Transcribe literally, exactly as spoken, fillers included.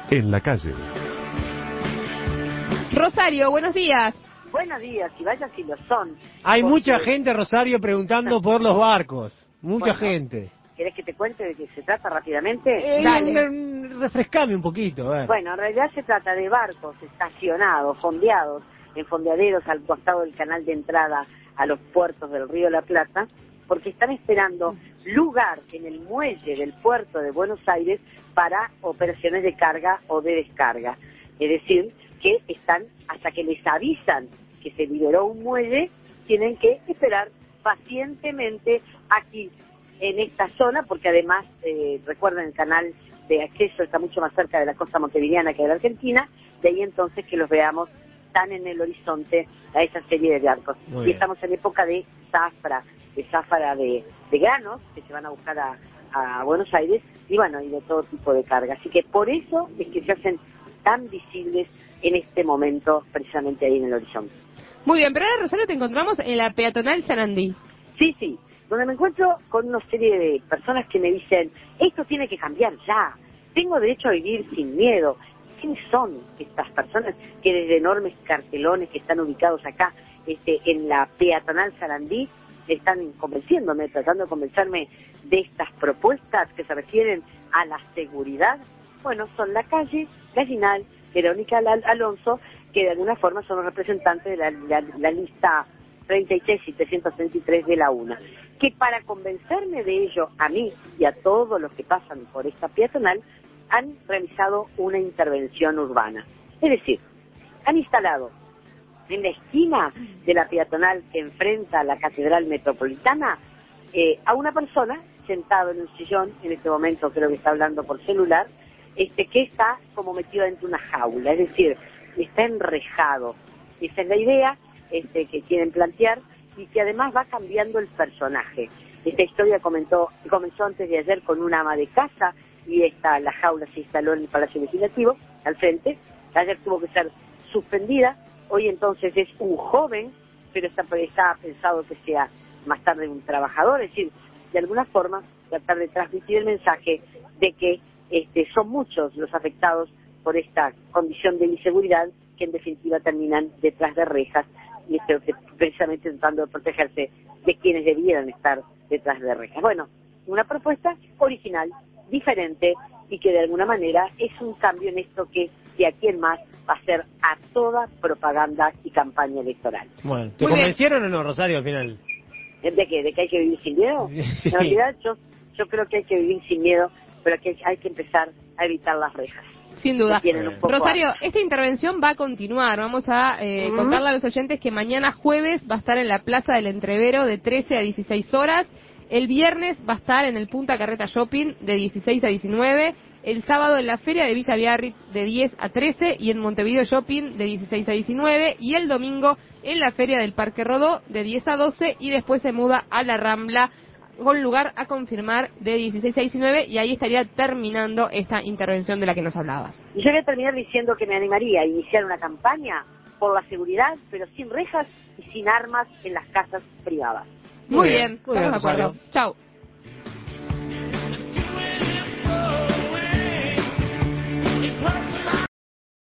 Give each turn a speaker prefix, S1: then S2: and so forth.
S1: en la calle.
S2: Rosario, buenos días.
S3: Buenos días, y vaya si lo son.
S4: Hay
S3: Porque...
S4: mucha gente, Rosario, preguntando por los barcos. Mucha
S3: bueno,
S4: gente.
S3: ¿Querés que te cuente de qué se trata rápidamente?
S4: Eh,
S2: Dale.
S4: un- refrescame un poquito, a ver.
S3: Bueno, en realidad se trata de barcos estacionados, fondeados, en fondeaderos al costado del canal de entrada a los puertos del Río de la Plata, porque están esperando lugar en el muelle del puerto de Buenos Aires para operaciones de carga o de descarga. Es decir, que están, hasta que les avisan que se liberó un muelle, tienen que esperar pacientemente aquí, en esta zona, porque además, eh, recuerden, el canal de acceso está mucho más cerca de la costa montevideana que de la Argentina, de ahí entonces que los veamos tan en el horizonte a esa serie de barcos.
S4: Muy
S3: Y
S4: bien.
S3: estamos en época de zafra, de zafra de, de granos, que se van a buscar a, a Buenos Aires, y bueno, y de todo tipo de carga. Así que por eso es que se hacen tan visibles en este momento, precisamente ahí en el horizonte.
S2: Muy bien, pero ahora, Rosario, te encontramos en la peatonal Sarandí.
S3: Sí, sí, donde me encuentro con una serie de personas que me dicen, esto tiene que cambiar ya, tengo derecho a vivir sin miedo. ¿Quiénes son estas personas que desde enormes cartelones que están ubicados acá este, en la peatonal Sarandí están convenciéndome, tratando de convencerme de estas propuestas que se refieren a la seguridad? Bueno, son la calle Gallinal, Verónica Al- Alonso, que de alguna forma son los representantes de la, la, la lista treinta y seis y trescientos treinta y tres de la UNA, que para convencerme de ello, a mí y a todos los que pasan por esta peatonal, han realizado una intervención urbana. Es decir, han instalado en la esquina de la peatonal que enfrenta a la Catedral Metropolitana eh, a una persona sentado en un sillón, en este momento creo que está hablando por celular, este que está como metido dentro de una jaula, es decir, está enrejado. Esa es la idea este, que quieren plantear y que además va cambiando el personaje. Esta historia comentó, comenzó antes de ayer con una ama de casa y esta, la jaula se instaló en el Palacio Legislativo, al frente. Ayer tuvo que ser suspendida, hoy entonces es un joven, pero está, está pensado que sea más tarde un trabajador, es decir, de alguna forma tratar de transmitir el mensaje de que este, son muchos los afectados por esta condición de inseguridad que en definitiva terminan detrás de rejas y este, precisamente tratando de protegerse de quienes debieran estar detrás de rejas. Bueno, una propuesta original, diferente y que de alguna manera es un cambio en esto que de aquí en más va a ser a toda propaganda y campaña electoral.
S4: Bueno, ¿te
S2: Muy bien.
S4: convencieron o no, Rosario, al final?
S3: ¿De qué? ¿De que hay que vivir sin miedo?
S4: Sí.
S3: En realidad yo, yo creo que hay que vivir sin miedo, pero que hay que empezar a evitar las rejas.
S2: Sin duda.
S3: Que tienen un poco
S2: Rosario,
S3: a-
S2: esta intervención va a continuar. Vamos a eh,
S3: Ujú.
S2: contarle a los oyentes que mañana jueves va a estar en la Plaza del Entrevero de trece a dieciséis horas. El viernes va a estar en el Punta Carreta Shopping de dieciséis a diecinueve. El sábado en la Feria de Villa Biarritz de diez a trece y en Montevideo Shopping de dieciséis a diecinueve. Y el domingo en la Feria del Parque Rodó de diez a doce y después se muda a la Rambla con lugar a confirmar de dieciséis a diecinueve y ahí estaría terminando esta intervención de la que nos hablabas.
S3: Y yo voy a terminar diciendo que me animaría a iniciar una campaña por la seguridad, pero sin rejas y sin armas en las casas privadas.
S2: Muy bien,
S4: Muy
S2: estamos
S4: bien,
S2: de acuerdo.
S4: Rosario.
S2: Chau.